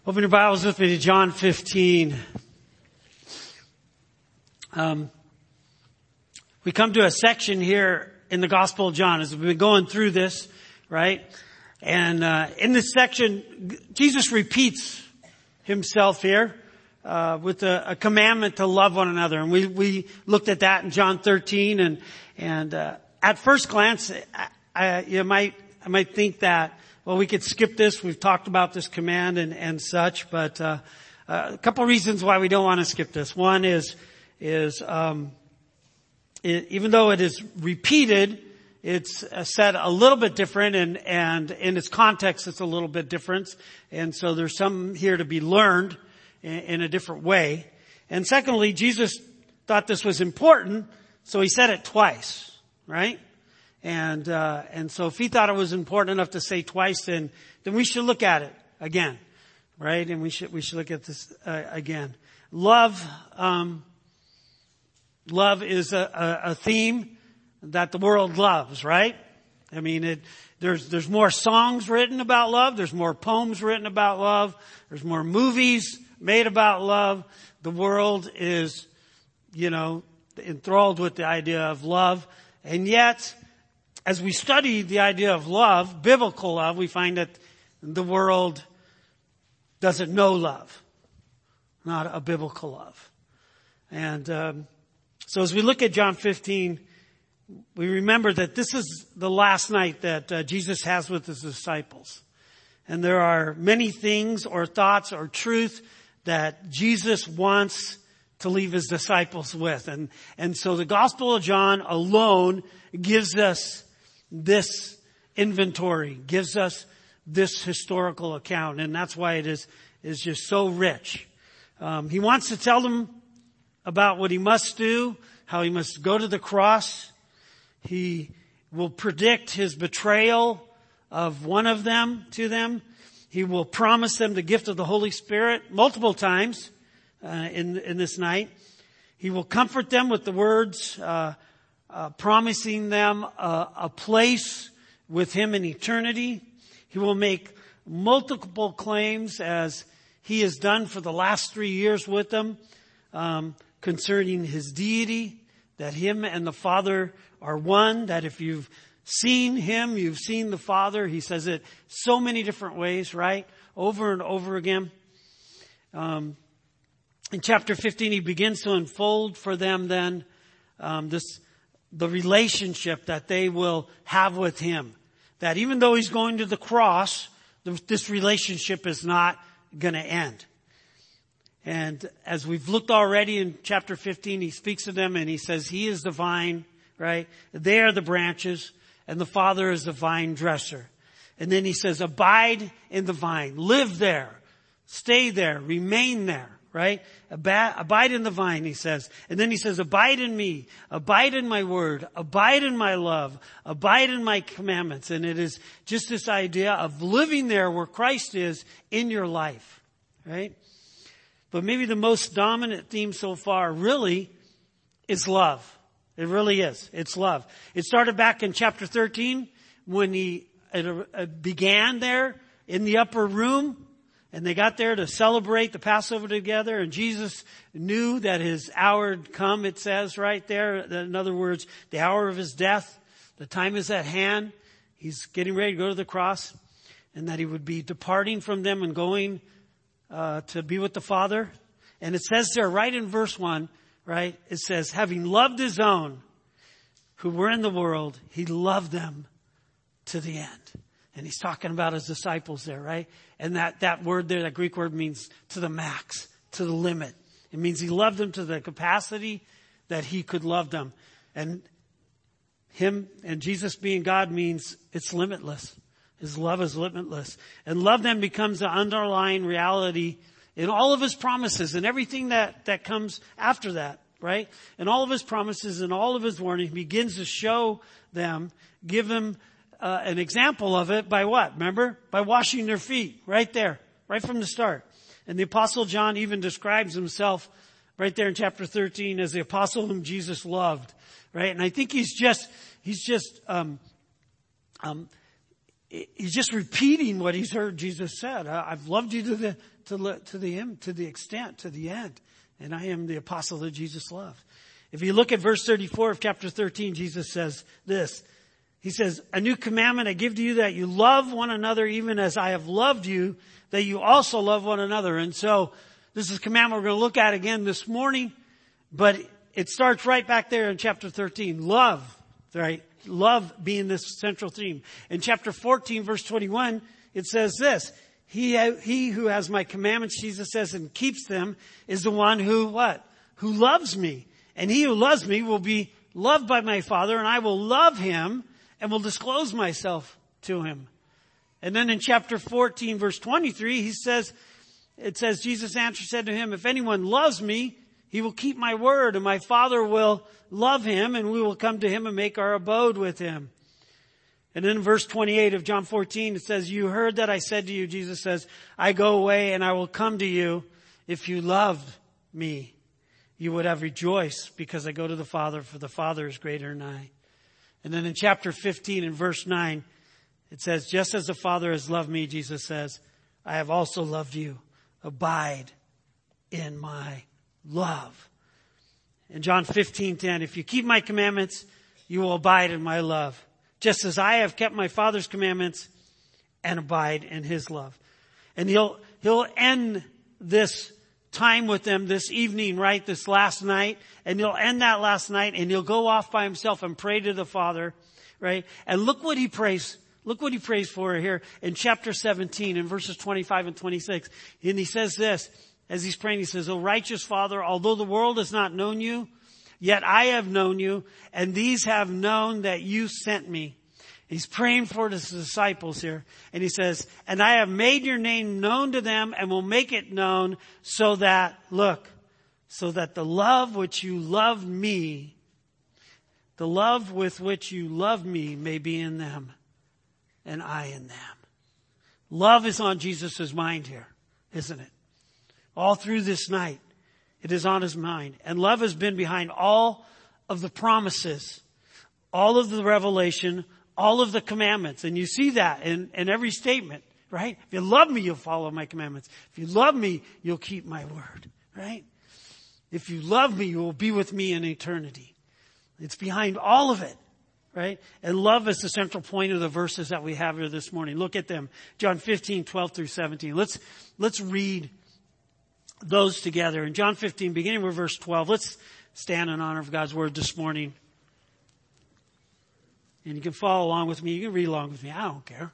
Open your Bibles with me to John 15. We come to a section here in the Gospel of John as we've been going through this, right? And in this section, Jesus repeats himself here with a commandment to love one another. And we looked at that in John 13. And at first glance, I might think that, well, we could skip this. We've talked about this command and such, but a couple of reasons why we don't want to skip this. One is even though it is repeated, it's said a little bit different, and in its context, it's a little bit different. And so there's some here to be learned in a different way. And secondly, Jesus thought this was important, so he said it twice, right? And so if he thought it was important enough to say twice, then we should look at it again, right? And we should look at this again. Love is a theme that the world loves, right? I mean, there's more songs written about love. There's more poems written about love. There's more movies made about love. The world is, enthralled with the idea of love. And yet, as we study the idea of love, biblical love, we find that the world doesn't know love, not a biblical love. And so as we look at John 15, we remember that this is the last night that Jesus has with his disciples. And there are many things or thoughts or truth that Jesus wants to leave his disciples with. And so the Gospel of John alone gives us this inventory, gives us this historical account. And that's why it is just so rich. He wants to tell them about what he must do, how he must go to the cross. He will predict his betrayal of one of them to them. He will promise them the gift of the Holy Spirit multiple times in this night. He will comfort them with the words promising them a place with him in eternity. He will make multiple claims, as he has done for the last 3 years with them, concerning his deity, that him and the Father are one, that if you've seen him, you've seen the Father. He says it so many different ways, right? Over and over again. In chapter 15, he begins to unfold for them then the relationship that they will have with him. That even though he's going to the cross, this relationship is not going to end. And as we've looked already in chapter 15, he speaks to them and he says he is the vine, right? They are the branches, and the Father is the vine dresser. And then he says, abide in the vine, live there, stay there, remain there. Right? Abide in the vine, he says. And then he says, abide in me, abide in my word, abide in my love, abide in my commandments. And it is just this idea of living there where Christ is in your life. Right? But maybe the most dominant theme so far really is love. It really is. It's love. It started back in chapter 13 when he began there in the upper room. And they got there to celebrate the Passover together, and Jesus knew that his hour had come, it says right there. In other words, the hour of his death, the time is at hand. He's getting ready to go to the cross, and that he would be departing from them and going to be with the Father. And it says there right in verse 1, right? It says, having loved his own who were in the world, he loved them to the end. And he's talking about his disciples there, right? And that word there, that Greek word, means to the max, to the limit. It means he loved them to the capacity that he could love them. And him and Jesus being God means it's limitless. His love is limitless. And love then becomes the underlying reality in all of his promises and everything that comes after that, right? And all of his promises and all of his warning, he begins to show them, give them an example of it by what? Remember? By washing their feet right there, right from the start. And the Apostle John even describes himself right there in chapter 13 as the apostle whom Jesus loved, right? And I think he's just he's just repeating what he's heard Jesus said. I've loved you to the extent, to the end. And I am the apostle that Jesus loved. If you look at verse 34 of chapter 13, Jesus says this. He says, a new commandment I give to you, that you love one another even as I have loved you, that you also love one another. And so this is a commandment we're going to look at again this morning, but it starts right back there in chapter 13. Love, right? Love being this central theme. In chapter 14, verse 21, it says this. He who has my commandments, Jesus says, and keeps them is the one who what? Who loves me. And he who loves me will be loved by my Father, and I will love him and will disclose myself to him. And then in chapter 14, verse 23, it says, Jesus answered, said to him, if anyone loves me, he will keep my word, and my Father will love him, and we will come to him and make our abode with him. And then in verse 28 of John 14, it says, you heard that I said to you, Jesus says, I go away and I will come to you. If you loved me, you would have rejoiced because I go to the Father, for the Father is greater than I. And then in chapter 15 and verse 9, it says, just as the Father has loved me, Jesus says, I have also loved you. Abide in my love. In John 15:10, if you keep my commandments, you will abide in my love. Just as I have kept my Father's commandments and abide in his love. And he'll end this time with them this evening, right? This last night. And he'll end that last night and he'll go off by himself and pray to the Father, right? And look what he prays. Look what he prays for here in chapter 17 in verses 25 and 26. And he says this, as he's praying, he says, O righteous Father, although the world has not known you, yet I have known you, and these have known that you sent me. He's praying for his disciples here. And he says, and I have made your name known to them and will make it known so that, look, so that the love which you loved me, the love with which you loved me may be in them and I in them. Love is on Jesus' mind here, isn't it? All through this night, it is on his mind. And love has been behind all of the promises, all of the revelation, all of the commandments. And you see that in every statement, right? If you love me, you'll follow my commandments. If you love me, you'll keep my word, right? If you love me, you will be with me in eternity. It's behind all of it, right? And love is the central point of the verses that we have here this morning. Look at them. John 15, 12 through 17. Let's read those together. In John 15, beginning with verse 12, let's stand in honor of God's word this morning. And you can follow along with me. You can read along with me. I don't care.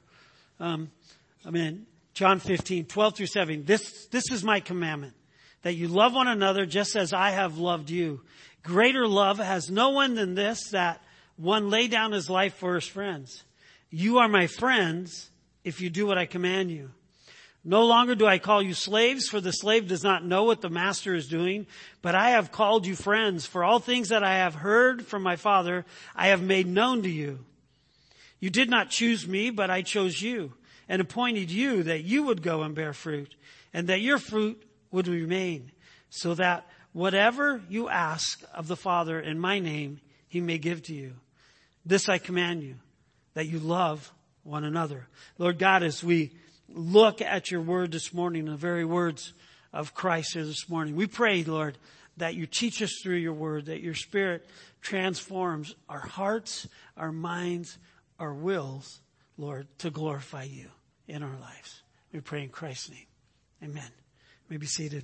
John 15, 12 through 17. This is my commandment, that you love one another just as I have loved you. Greater love has no one than this, that one lay down his life for his friends. You are my friends if you do what I command you. No longer do I call you slaves, for the slave does not know what the master is doing, but I have called you friends, for all things that I have heard from my Father, I have made known to you. You did not choose me, but I chose you, and appointed you that you would go and bear fruit, and that your fruit would remain, so that whatever you ask of the Father in my name, he may give to you. This I command you, that you love one another. Lord God, as we look at your word this morning, the very words of Christ here this morning, we pray, Lord, that you teach us through your word, that your Spirit transforms our hearts, our minds, our wills, Lord, to glorify you in our lives. We pray in Christ's name. Amen. You may be seated.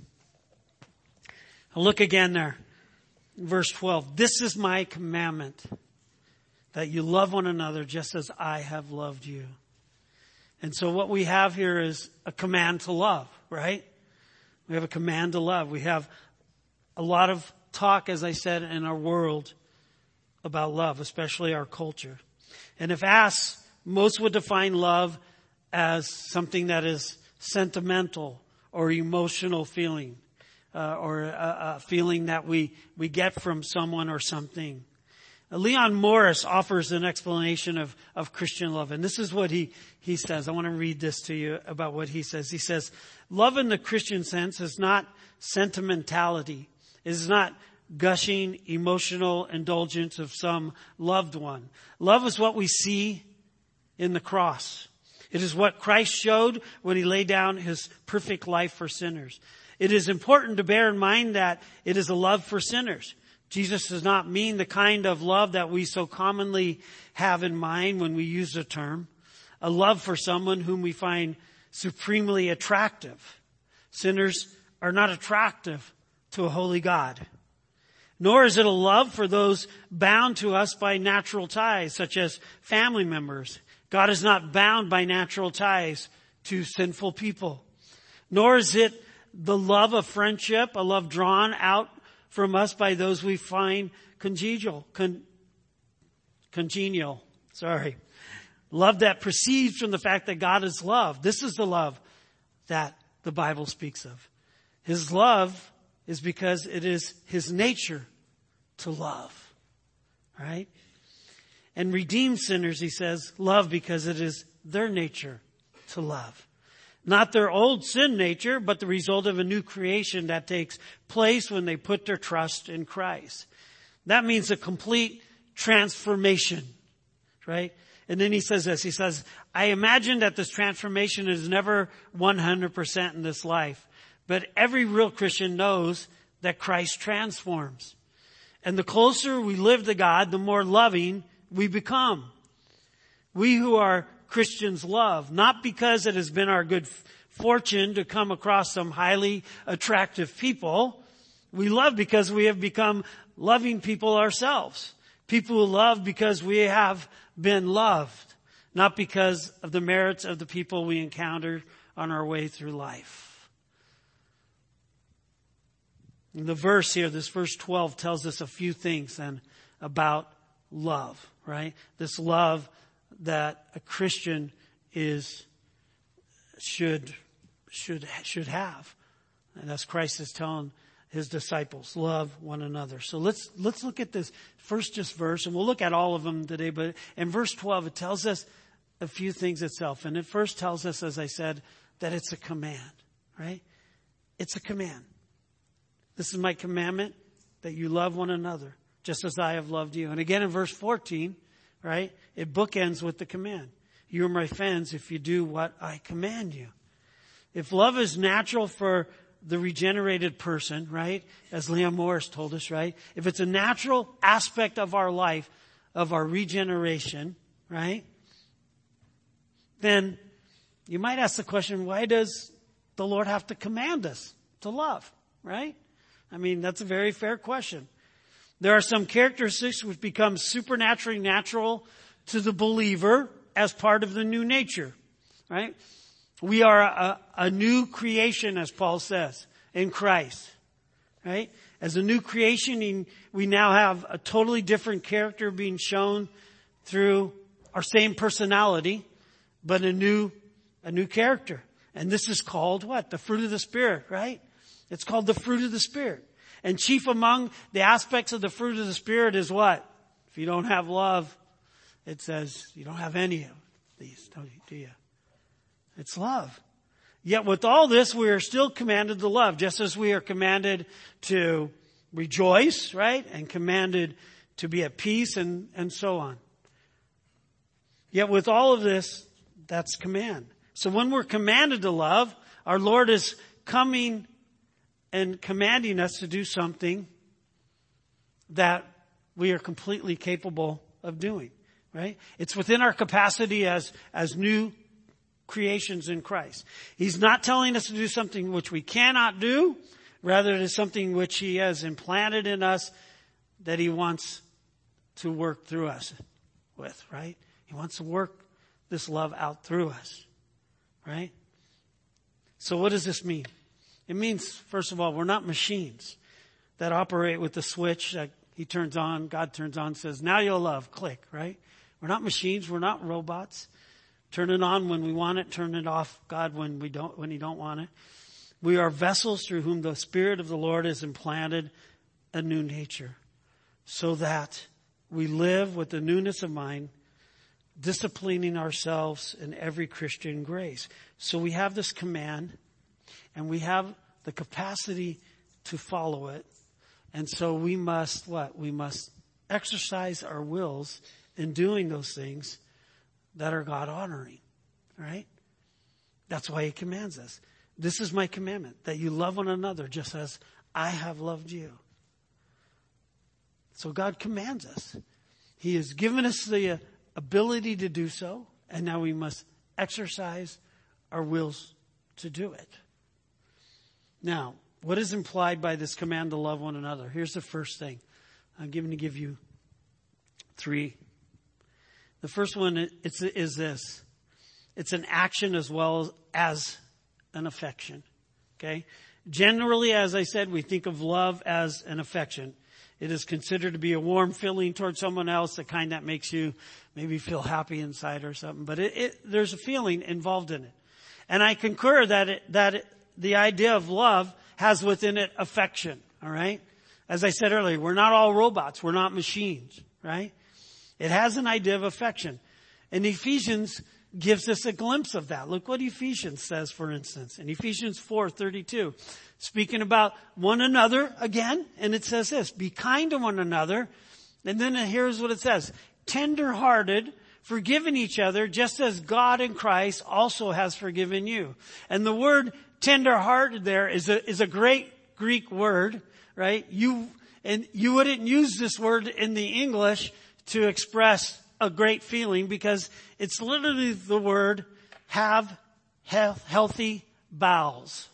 I'll look again there. Verse 12. This is my commandment, that you love one another just as I have loved you. And so what we have here is a command to love, right? We have a command to love. We have a lot of talk, as I said, in our world about love, especially our culture. And if asked, most would define love as something that is sentimental or emotional feeling, or a feeling that we get from someone or something. Leon Morris offers an explanation of Christian love. And this is what he says. I want to read this to you about what he says. He says, love in the Christian sense is not sentimentality. It is not gushing emotional indulgence of some loved one. Love is what we see in the cross. It is what Christ showed when he laid down his perfect life for sinners. It is important to bear in mind that it is a love for sinners. Jesus does not mean the kind of love that we so commonly have in mind when we use the term. A love for someone whom we find supremely attractive. Sinners are not attractive to a holy God. Nor is it a love for those bound to us by natural ties, such as family members. God is not bound by natural ties to sinful people. Nor is it the love of friendship, a love drawn out from us by those we find congenial. Love that proceeds from the fact that God is love. This is the love that the Bible speaks of. His love is because it is his nature to love. Right? And redeemed sinners, he says, love because it is their nature to love. Not their old sin nature, but the result of a new creation that takes place when they put their trust in Christ. That means a complete transformation. Right? And then he says this, he says, I imagine that this transformation is never 100% in this life. But every real Christian knows that Christ transforms. And the closer we live to God, the more loving we become. We who are Christians love, not because it has been our good fortune to come across some highly attractive people. We love because we have become loving people ourselves. People who love because we have been loved, not because of the merits of the people we encounter on our way through life. And the verse here, this verse 12, tells us a few things then about love, right? This love that a Christian should have. And as Christ is telling his disciples, love one another. So let's look at this first verse, and we'll look at all of them today. But in verse 12, it tells us a few things itself. And it first tells us, as I said, that it's a command, right? It's a command. This is my commandment, that you love one another, just as I have loved you. And again in verse 14, right, it bookends with the command. You are my friends if you do what I command you. If love is natural for the regenerated person, right, as Leon Morris told us, right, if it's a natural aspect of our life, of our regeneration, right, then you might ask the question, why does the Lord have to command us to love, right? I mean, that's a very fair question. There are some characteristics which become supernaturally natural to the believer as part of the new nature, right? We are a new creation, as Paul says, in Christ, right? As a new creation, we now have a totally different character being shown through our same personality, but a new character. And this is called what? The fruit of the Spirit, right? It's called the fruit of the Spirit. And chief among the aspects of the fruit of the Spirit is what? If you don't have love, it says you don't have any of these, do you? It's love. Yet with all this, we are still commanded to love, just as we are commanded to rejoice, right? And commanded to be at peace and so on. Yet with all of this, that's command. So when we're commanded to love, our Lord is coming and commanding us to do something that we are completely capable of doing, right? It's within our capacity as new creations in Christ. He's not telling us to do something which we cannot do. Rather, it is something which he has implanted in us that he wants to work through us with, right? He wants to work this love out through us, right? So what does this mean? It means, first of all, we're not machines that operate with the switch that he turns on, God turns on, says, now you'll love, click, right? We're not machines. We're not robots. Turn it on when we want it. Turn it off, God, when you don't want it. We are vessels through whom the Spirit of the Lord has implanted a new nature so that we live with the newness of mind, disciplining ourselves in every Christian grace. So we have this command and we have the capacity to follow it. And so we must what? We must exercise our wills in doing those things that are God honoring. All right? That's why he commands us. This is my commandment, that you love one another just as I have loved you. So God commands us. He has given us the ability to do so, and now we must exercise our wills to do it. Now, what is implied by this command to love one another? Here's the first thing. I'm going to give you 3. The first one is this. It's an action as well as an affection. Okay? Generally, as I said, we think of love as an affection. It is considered to be a warm feeling towards someone else, the kind that makes you maybe feel happy inside or something. But there's a feeling involved in it. And I concur that the idea of love has within it affection. All right? As I said earlier, we're not all robots. We're not machines. Right? It has an idea of affection. And Ephesians gives us a glimpse of that. Look what Ephesians says, for instance. In Ephesians 4:32, speaking about one another again, and it says this, be kind to one another. And then here's what it says, tender-hearted, forgiving each other, just as God in Christ also has forgiven you. And the word tender-hearted there is a great Greek word, right? You wouldn't use this word in the English to express a great feeling, because it's literally the word have healthy bowels.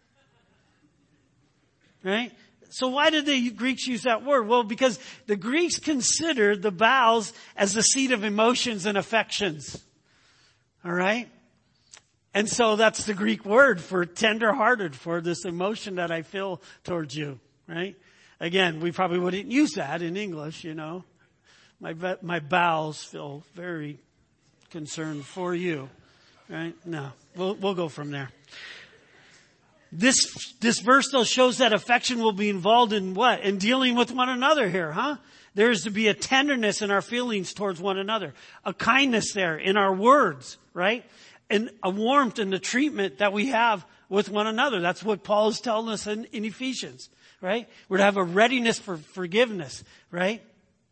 Right? So why did the Greeks use that word? Well, because the Greeks considered the bowels as the seat of emotions and affections. All right? And so that's the Greek word for tender-hearted, for this emotion that I feel towards you. Right? Again, we probably wouldn't use that in English, you know. My bowels feel very concerned for you. Right? No. We'll go from there. This verse though shows that affection will be involved in what? In dealing with one another here, huh? There is to be a tenderness in our feelings towards one another. A kindness there in our words, right? And a warmth in the treatment that we have with one another. That's what Paul is telling us in Ephesians, right? We're to have a readiness for forgiveness, right?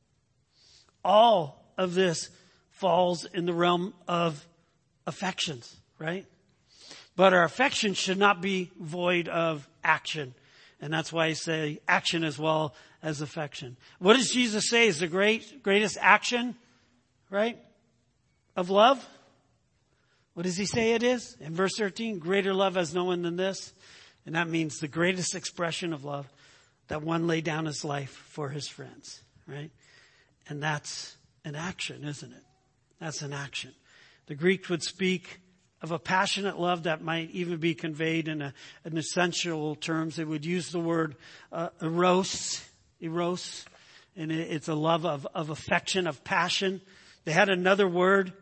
All of this falls in the realm of affections, right? But our affection should not be void of action. And that's why I say action as well as affection. What does Jesus say is the greatest action, right, of love? What does he say it is? In verse 13, greater love has no one than this. And that means the greatest expression of love, that one lay down his life for his friends, right? And that's an action, isn't it? That's an action. The Greek would speak of a passionate love that might even be conveyed in an essential terms. They would use the word eros, and it's a love of affection, of passion. They had another word,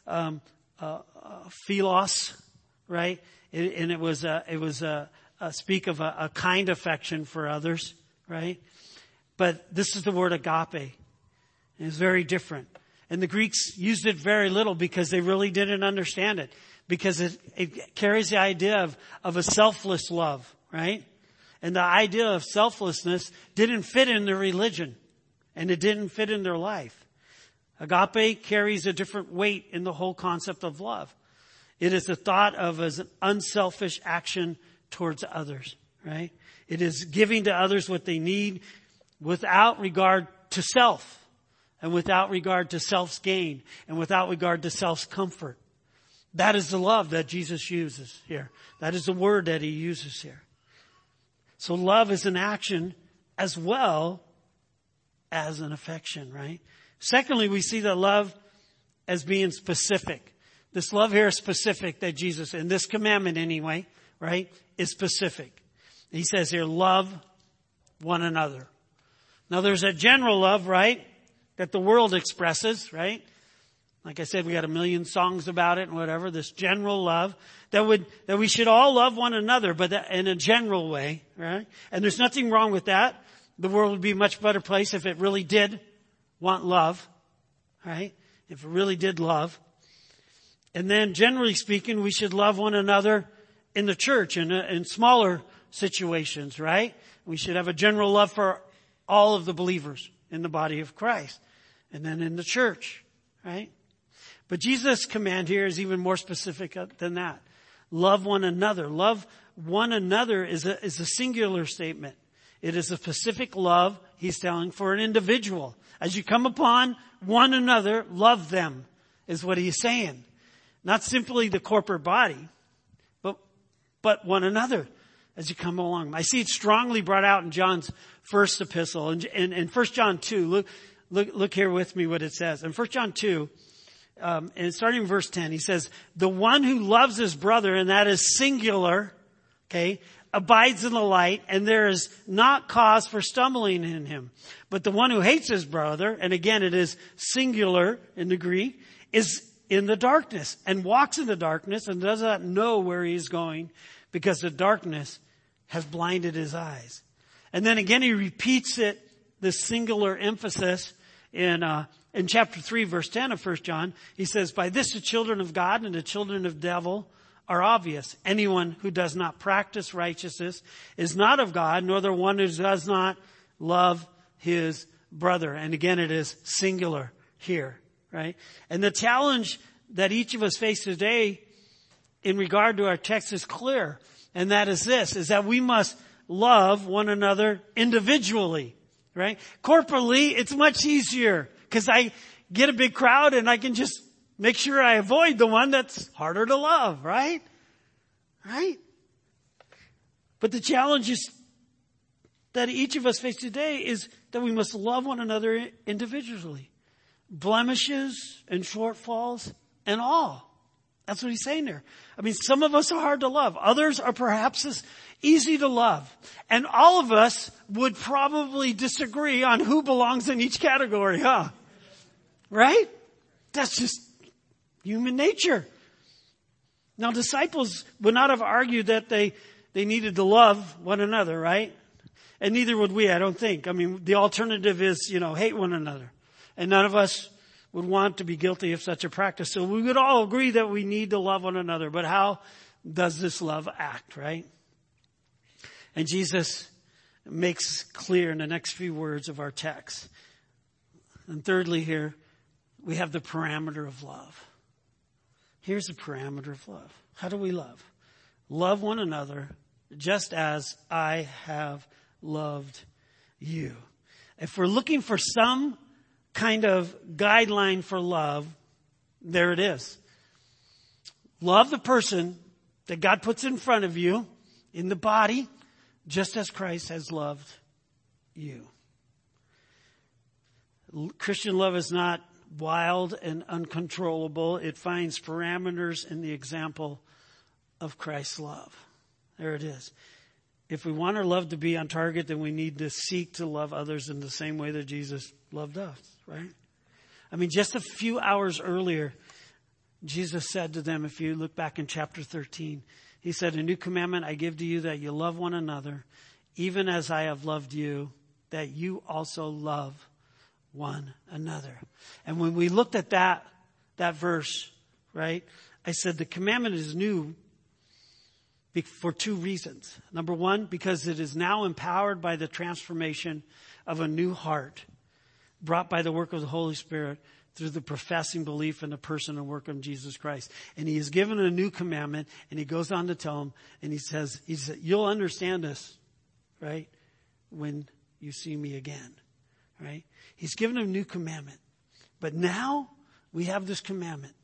philos, right? And it was speak of a kind affection for others, right? But this is the word agape. And it's very different. And the Greeks used it very little because they really didn't understand it. Because it carries the idea of a selfless love, right? And the idea of selflessness didn't fit in their religion. And it didn't fit in their life. Agape carries a different weight in the whole concept of love. It is the thought of as an unselfish action towards others, right? It is giving to others what they need without regard to self. And without regard to self's gain. And without regard to self's comfort. That is the love that Jesus uses here. That is the word that he uses here. So love is an action as well as an affection, right? Secondly, we see that love as being specific. This love here is specific that Jesus, in this commandment anyway, right, is specific. He says here, love one another. Now there's a general love, right, that the world expresses, right? Like I said, we got a million songs about it and whatever. This general love that we should all love one another, but in a general way, right? And there's nothing wrong with that. The world would be a much better place if it really did want love, right? If it really did love. And then generally speaking, we should love one another in the church in smaller situations, right? We should have a general love for all of the believers in the body of Christ. And then in the church, right? But Jesus' command here is even more specific than that. Love one another. Love one another is a singular statement. It is a specific love, he's telling, for an individual. As you come upon one another, love them, is what he's saying. Not simply the corporate body, but one another as you come along. I see it strongly brought out in John's first epistle. In 1 John 2, look here with me what it says. In 1 John 2, and starting in verse 10, he says, the one who loves his brother, and that is singular, okay, abides in the light, and there is not cause for stumbling in him. But the one who hates his brother, and again it is singular in the Greek, is in the darkness, and walks in the darkness, and does not know where he is going, because the darkness has blinded his eyes. And then again he repeats it, this singular emphasis, in chapter 3, verse 10 of 1 John. He says, by this the children of God and the children of the devil are obvious. Anyone who does not practice righteousness is not of God, nor the one who does not love his brother. And again, it is singular here, right? And the challenge that each of us face today in regard to our text is clear. And that is this, is that we must love one another individually, right? Corporately, it's much easier because I get a big crowd and I can just make sure I avoid the one that's harder to love, right? Right? But the challenge is that each of us face today is that we must love one another individually. Blemishes and shortfalls and all. That's what he's saying there. I mean, some of us are hard to love. Others are perhaps as easy to love. And all of us would probably disagree on who belongs in each category, huh? Right? That's just human nature. Now, disciples would not have argued that they needed to love one another, right? And neither would we, I don't think. I mean, the alternative is, hate one another. And none of us would want to be guilty of such a practice. So we would all agree that we need to love one another. But how does this love act, right? And Jesus makes clear in the next few words of our text. And thirdly here, we have the parameter of love. Here's the parameter of love. How do we love? Love one another just as I have loved you. If we're looking for some kind of guideline for love, there it is. Love the person that God puts in front of you in the body, just as Christ has loved you. Christian love is not wild and uncontrollable. It finds parameters in the example of Christ's love. There it is. If we want our love to be on target, then we need to seek to love others in the same way that Jesus loved us, right? I mean, just a few hours earlier, Jesus said to them, if you look back in chapter 13, he said, a new commandment I give to you, that you love one another, even as I have loved you, that you also love one another. And when we looked at that verse, right, I said the commandment is new for two reasons. Number one, because it is now empowered by the transformation of a new heart brought by the work of the Holy Spirit through the professing belief in the person and work of Jesus Christ. And he is given a new commandment, and he goes on to tell them, and he says, you'll understand this, right, when you see me again, right? He's given a new commandment. But now we have this commandment.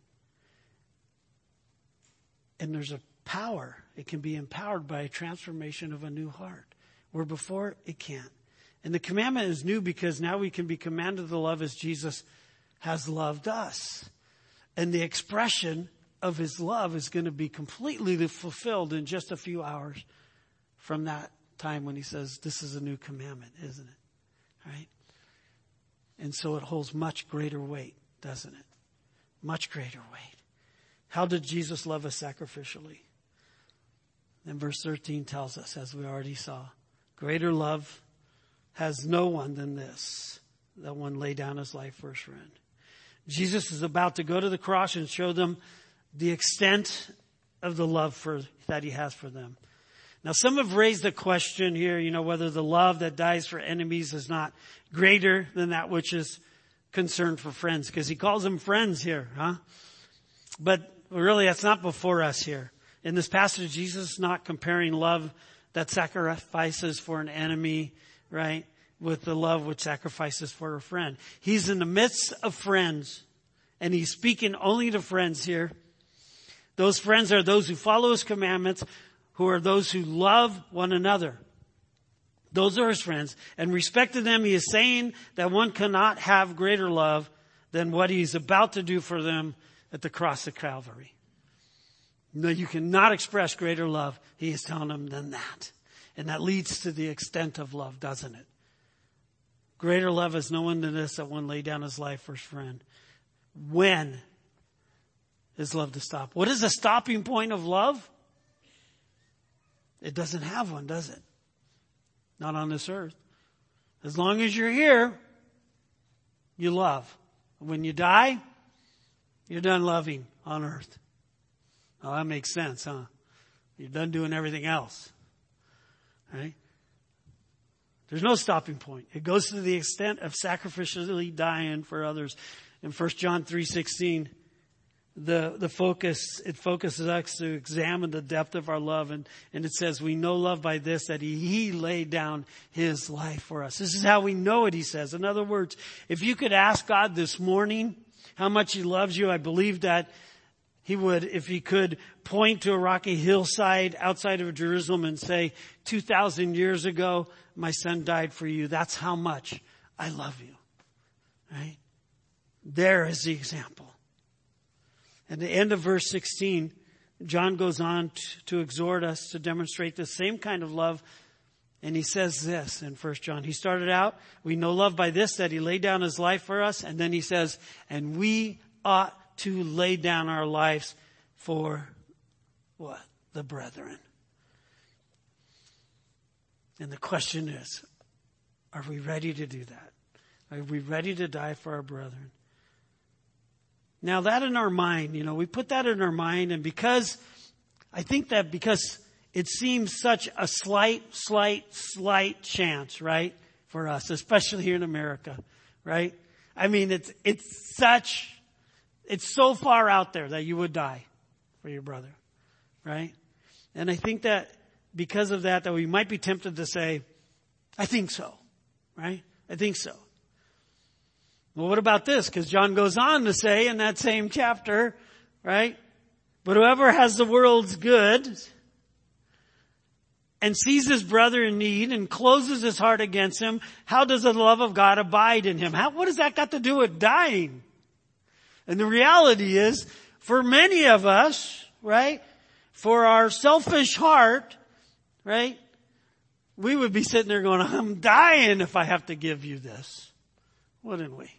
And there's a power. It can be empowered by a transformation of a new heart, where before it can't. And the commandment is new because now we can be commanded to love as Jesus has loved us. And the expression of his love is going to be completely fulfilled in just a few hours from that time when he says, this is a new commandment, isn't it? Right? And so it holds much greater weight, doesn't it? Much greater weight. How did Jesus love us sacrificially? And verse 13 tells us, as we already saw, greater love has no one than this, that one lay down his life for his friend. Jesus is about to go to the cross and show them the extent of the love that he has for them. Now, some have raised the question here, whether the love that dies for enemies is not greater than that which is concerned for friends, because he calls them friends here, huh? But really, that's not before us here. In this passage, Jesus is not comparing love that sacrifices for an enemy, right, with the love which sacrifices for a friend. He's in the midst of friends, and he's speaking only to friends here. Those friends are those who follow his commandments, who are those who love one another. Those are his friends. And respect to them, he is saying that one cannot have greater love than what he's about to do for them at the cross of Calvary. No, you cannot express greater love, he is telling them, than that. And that leads to the extent of love, doesn't it? Greater love is no one than this, that one lay down his life for his friend. When is love to stop? What is the stopping point of love? It doesn't have one, does it? Not on this earth. As long as you're here, you love. When you die, you're done loving on earth. Oh, that makes sense, huh? You're done doing everything else. Right? There's no stopping point. It goes to the extent of sacrificially dying for others. In 1 John 3:16, it focuses us to examine the depth of our love. And it says, we know love by this, that he laid down his life for us. This is how we know it, he says. In other words, if you could ask God this morning how much he loves you, I believe that he would, if he could, point to a rocky hillside outside of Jerusalem and say, 2,000 years ago, my son died for you. That's how much I love you. Right? There is the example. At the end of verse 16, John goes on to exhort us to demonstrate the same kind of love. And he says this in 1 John. He started out, we know love by this, that he laid down his life for us. And then he says, and we ought to lay down our lives for what? The brethren. And the question is, are we ready to do that? Are we ready to die for our brethren? Now that in our mind, we put that in our mind, and because it seems such a slight chance, right, for us, especially here in America, right? I mean, it's so far out there that you would die for your brother, right? And I think that because of that we might be tempted to say, I think so, right? I think so. Well, what about this? Because John goes on to say in that same chapter, right? But whoever has the world's goods and sees his brother in need and closes his heart against him, how does the love of God abide in him? What does that got to do with dying? And the reality is, for many of us, right, for our selfish heart, right, we would be sitting there going, I'm dying if I have to give you this. Wouldn't we?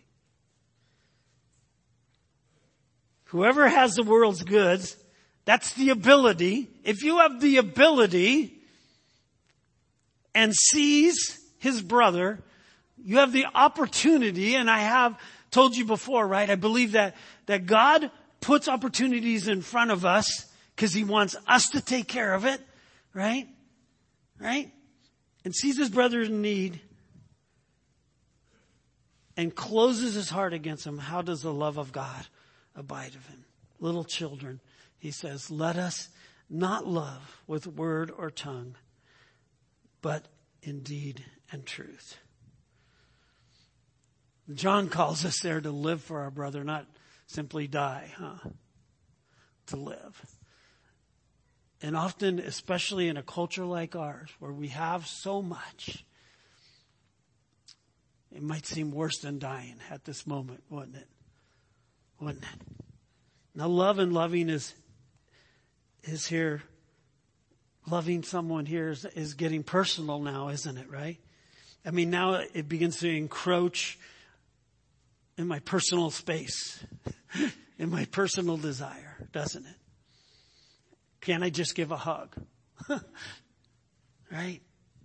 Whoever has the world's goods, that's the ability. If you have the ability and sees his brother, you have the opportunity, and I have told you before, right? I believe that God puts opportunities in front of us because he wants us to take care of it, right? Right? And sees his brother in need and closes his heart against him. How does the love of God abide of him? Little children, he says, let us not love with word or tongue, but in deed and truth. John calls us there to live for our brother, not simply die, to live. And often, especially in a culture like ours, where we have so much, it might seem worse than dying at this moment, wouldn't it? Wouldn't it? Now, love and loving is here. Loving someone here is getting personal now, isn't it, right? I mean, now it begins to encroach in my personal space, in my personal desire, doesn't it? Can't I just give a hug? Right?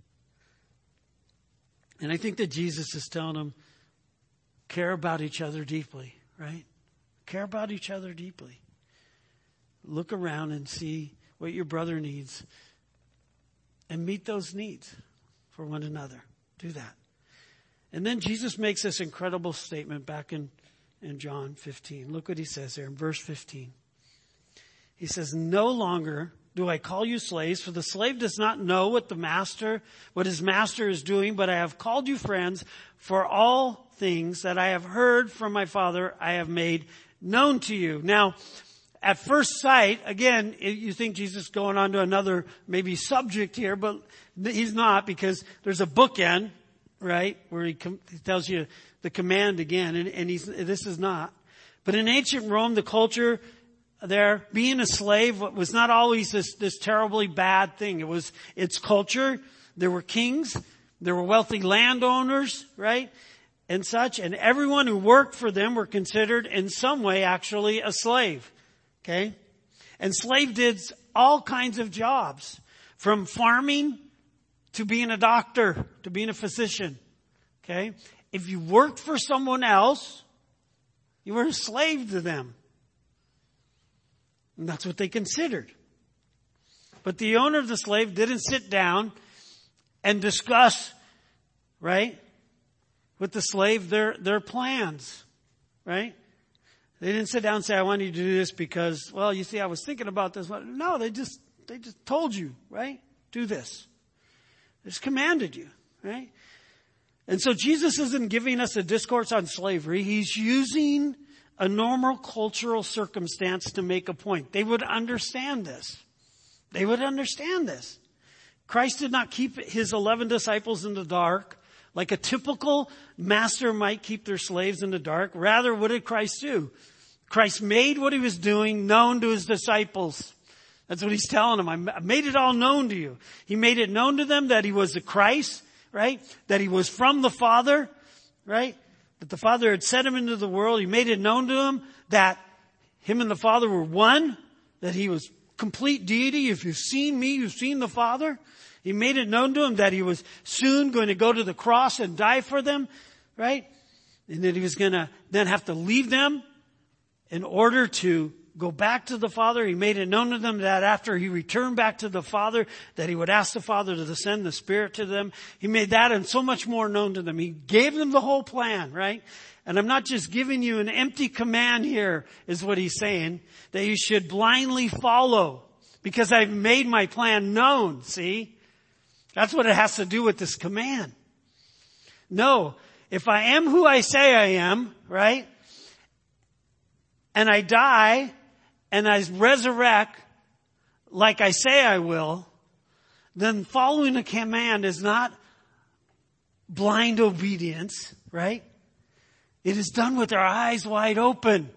And I think that Jesus is telling them, care about each other deeply, right? Care about each other deeply. Look around and see what your brother needs and meet those needs for one another. Do that. And then Jesus makes this incredible statement back in John 15. Look what he says there in verse 15. He says, no longer do I call you slaves, for the slave does not know what his master is doing, but I have called you friends, for all things that I have heard from my Father I have made known to you. Now, at first sight, again, you think Jesus is going on to another maybe subject here, but he's not, because there's a bookend, right, where he tells you the command again, and this is not. But in ancient Rome, the culture there, being a slave was not always this terribly bad thing. It was its culture. There were kings, there were wealthy landowners, right, and such, and everyone who worked for them were considered in some way actually a slave. Okay? And slave did all kinds of jobs, from farming to being a doctor, to being a physician. Okay? If you worked for someone else, you were a slave to them. And that's what they considered. But the owner of the slave didn't sit down and discuss, right, with the slave their plans, right? They didn't sit down and say, I want you to do this because, well, you see, I was thinking about this. No, they just told you, right? Do this. They just commanded you, right? And so Jesus isn't giving us a discourse on slavery. He's using a normal cultural circumstance to make a point. They would understand this. They would understand this. Christ did not keep his 11 disciples in the dark like a typical master might keep their slaves in the dark. Rather, what did Christ do? Christ made what he was doing known to his disciples. That's what he's telling them. I made it all known to you. He made it known to them that he was the Christ, right? That he was from the Father, right? That the Father had sent him into the world. He made it known to them that him and the Father were one, that he was complete deity. If you've seen me, you've seen the Father. He made it known to them that he was soon going to go to the cross and die for them, right? And that he was going to then have to leave them in order to go back to the Father. He made it known to them that after he returned back to the Father, that he would ask the Father to send the Spirit to them. He made that and so much more known to them. He gave them the whole plan, right? And I'm not just giving you an empty command here, is what he's saying, that you should blindly follow because I've made my plan known, see? That's what it has to do with this command. No, if I am who I say I am, right? And I die and I resurrect like I say I will, then following a command is not blind obedience, right? It is done with our eyes wide open.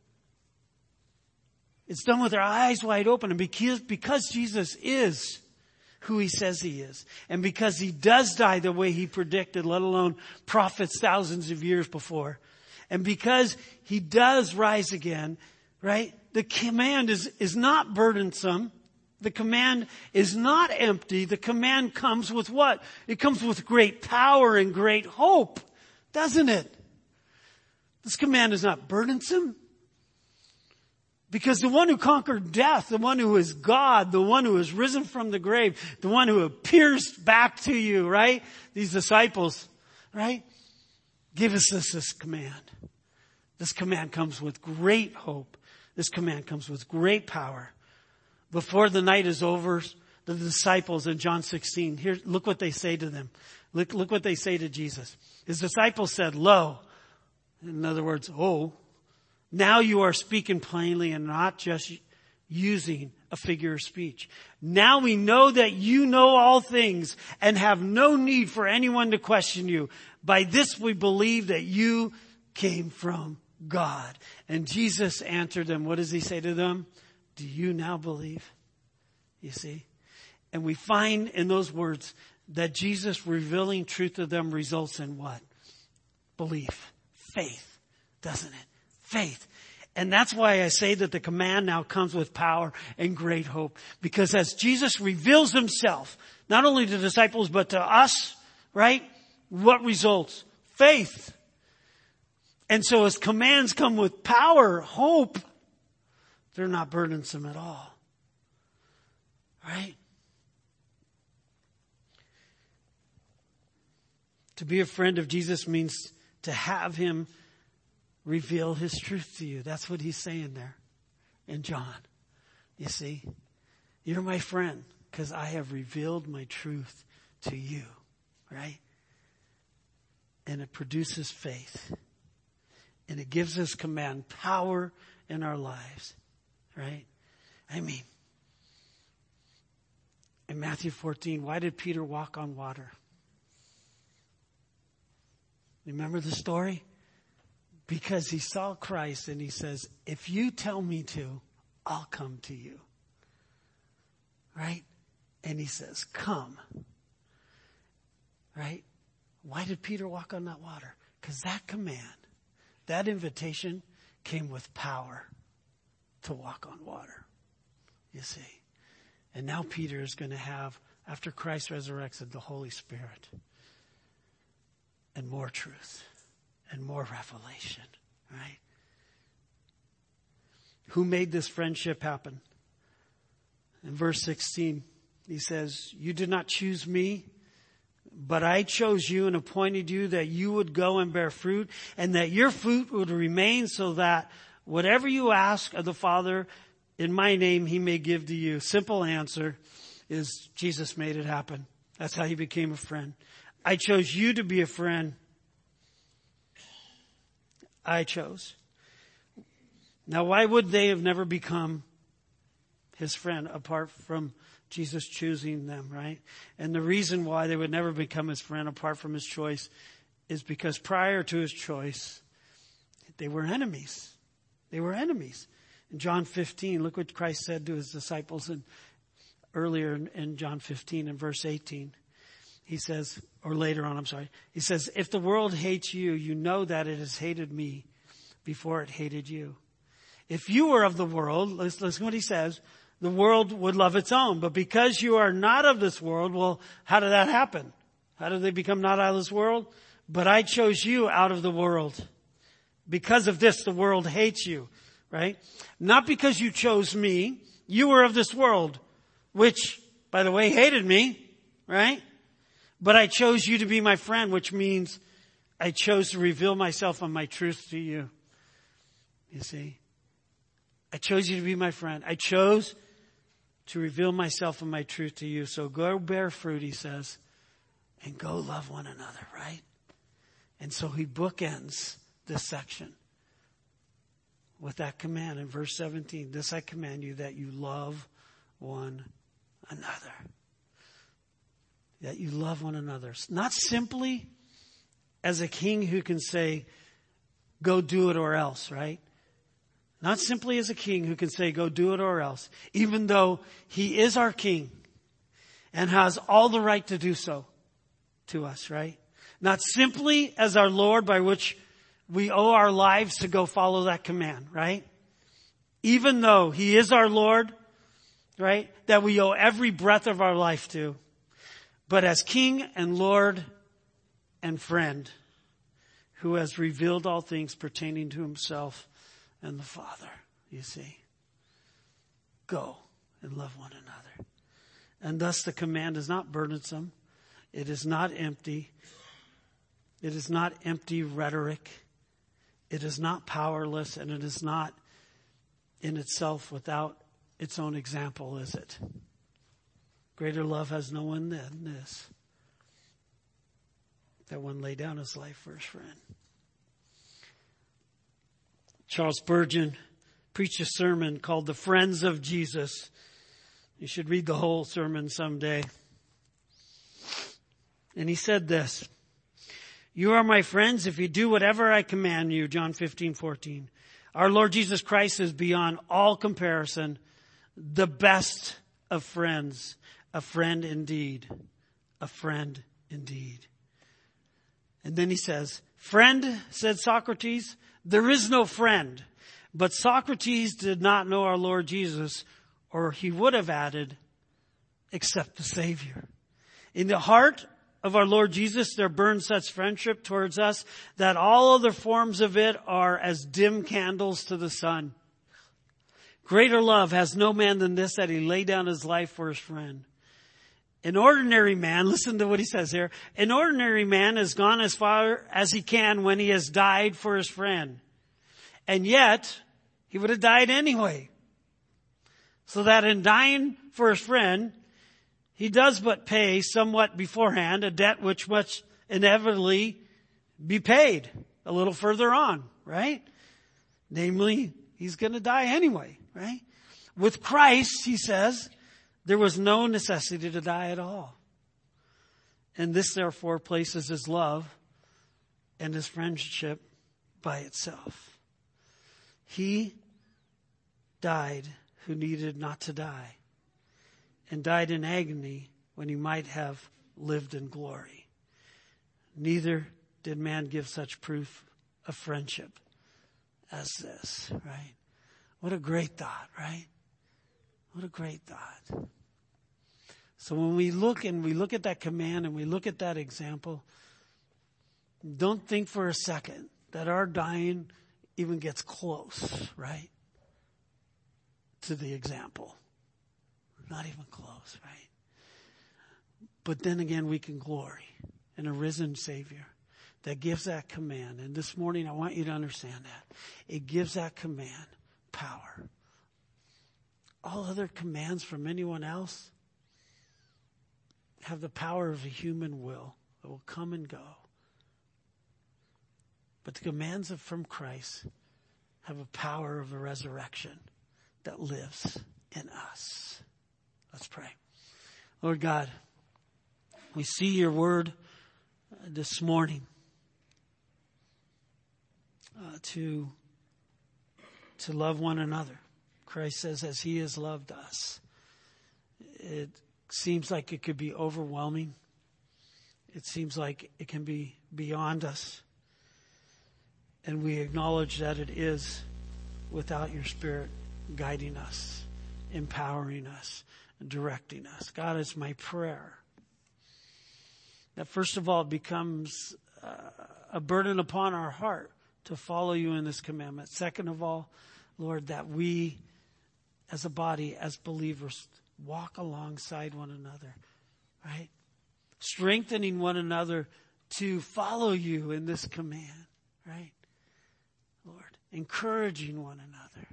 It's done with our eyes wide open. And because Jesus is who he says he is, and because he does die the way he predicted, let alone prophets thousands of years before, and because he does rise again, right? The command is not burdensome. The command is not empty. The command comes with what? It comes with great power and great hope, doesn't it? This command is not burdensome. Because the one who conquered death, the one who is God, the one who has risen from the grave, the one who appears back to you, right? These disciples, right? Give us this command. This command comes with great hope. This command comes with great power. Before the night is over, the disciples in John 16, here, look what they say to them. Look what they say to Jesus. His disciples said, lo, in other words, oh, now you are speaking plainly and not just using a figure of speech. Now we know that you know all things and have no need for anyone to question you. By this we believe that you came from God. And Jesus answered them. What does he say to them? Do you now believe? You see? And we find in those words that Jesus revealing truth to them results in what? Belief. Faith. Doesn't it? Faith. And that's why I say that the command now comes with power and great hope. Because as Jesus reveals himself, not only to the disciples, but to us, right? What results? Faith. And so his commands come with power, hope. They're not burdensome at all. Right? To be a friend of Jesus means to have him reveal his truth to you. That's what he's saying there in John. You see, you're my friend because I have revealed my truth to you, right? And it produces faith. And it gives us command, power in our lives, right? I mean, in Matthew 14, why did Peter walk on water? Remember the story? Because he saw Christ and he says, if you tell me to, I'll come to you. Right? And he says, come. Right? Why did Peter walk on that water? Because that command, that invitation came with power to walk on water. You see. And now Peter is going to have, after Christ resurrected, the Holy Spirit. And more truth. And more revelation. Right? Who made this friendship happen? In verse 16, he says, you did not choose me, but I chose you and appointed you that you would go and bear fruit, and that your fruit would remain, so that whatever you ask of the Father in my name, he may give to you. Simple answer is Jesus made it happen. That's how he became a friend. I chose you to be a friend. I chose. Now, why would they have never become his friend apart from Jesus choosing them, right? And the reason why they would never become his friend apart from his choice is because prior to his choice, they were enemies. They were enemies. In John 15, look what Christ said to his disciples earlier in John 15 and verse 18. He says, or later on, he says, if the world hates you, you know that it has hated me before it hated you. If you were of the world, listen to what he says, the world would love its own. But because you are not of this world, well, how did that happen? How did they become not out of this world? But I chose you out of the world. Because of this, the world hates you, right? Not because you chose me. You were of this world, which, by the way, hated me, right? But I chose you to be my friend, which means I chose to reveal myself and my truth to you. You see? I chose you to be my friend. I chose to reveal myself and my truth to you. So go bear fruit, he says, and go love one another, right? And so he bookends this section with that command in verse 17. This I command you, that you love one another. That you love one another. Not simply as a king who can say, go do it or else, right? Not simply as a king who can say, go do it or else. Even though he is our king and has all the right to do so to us, right? Not simply as our Lord, by which we owe our lives to go follow that command, right? Even though he is our Lord, right? That we owe every breath of our life to. But as King and Lord and friend, who has revealed all things pertaining to himself and the Father, you see. Go and love one another. And thus the command is not burdensome. It is not empty. It is not empty rhetoric. It is not powerless, and it is not in itself without its own example, is it? Greater love has no one than this, that one lay down his life for his friend. Charles Spurgeon preached a sermon called The Friends of Jesus. You should read the whole sermon someday. And he said this, you are my friends if you do whatever I command you, John 15:14. Our Lord Jesus Christ is beyond all comparison, the best of friends, a friend indeed, a friend indeed. And then he says, friend, said Socrates, there is no friend. But Socrates did not know our Lord Jesus, or he would have added, except the Savior. In the heart of our Lord Jesus, there burns such friendship towards us that all other forms of it are as dim candles to the sun. Greater love has no man than this, that he lay down his life for his friend. An ordinary man, listen to what he says here. An ordinary man has gone as far as he can when he has died for his friend. And yet, he would have died anyway. So that in dying for his friend, he does but pay somewhat beforehand a debt which must inevitably be paid a little further on, right? Namely, he's going to die anyway, right? With Christ, he says, there was no necessity to die at all. And this, therefore, places his love and his friendship by itself. He died who needed not to die, and died in agony when he might have lived in glory. Neither did man give such proof of friendship as this, right? What a great thought, right? What a great thought. So when we look at that command and we look at that example, don't think for a second that our dying even gets close, right, to the example. Not even close, right? But then again, we can glory in a risen Savior that gives that command. And this morning, I want you to understand that. It gives that command power. All other commands from anyone else have the power of a human will that will come and go. But the commands from Christ have a power of a resurrection that lives in us. Let's pray. Lord God, we see your word this morning to love one another. Christ says, as he has loved us. It seems like it could be overwhelming. It seems like it can be beyond us. And we acknowledge that it is without your Spirit guiding us, empowering us, directing us. God, it's my prayer that first of all it becomes a burden upon our heart to follow you in this commandment. Second of all, Lord, that we as a body, as believers, walk alongside one another, right? Strengthening one another to follow you in this command, right? Lord, encouraging one another,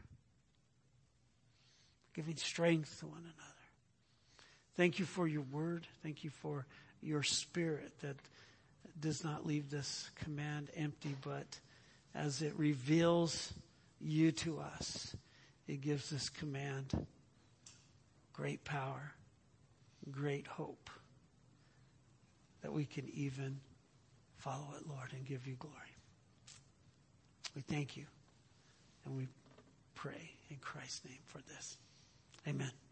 giving strength to one another. Thank you for your word. Thank you for your Spirit that does not leave this command empty, but as it reveals you to us, it gives this command great power, great hope that we can even follow it, Lord, and give you glory. We thank you and we pray in Christ's name for this. Amen.